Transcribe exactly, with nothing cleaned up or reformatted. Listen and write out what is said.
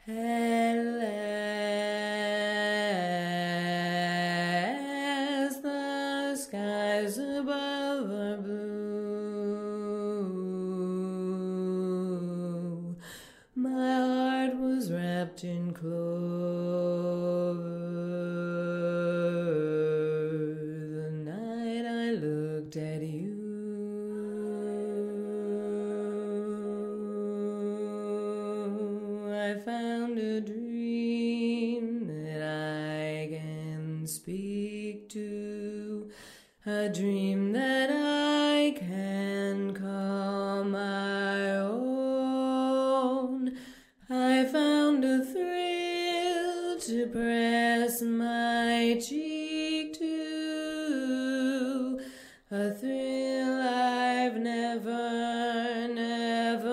And as the skies above are blue, my heart was wrapped in clover the night I looked at you. I found a dream that I can speak to, a dream that I can call my own. I found a thrill to press my cheek to, a thrill I've never, never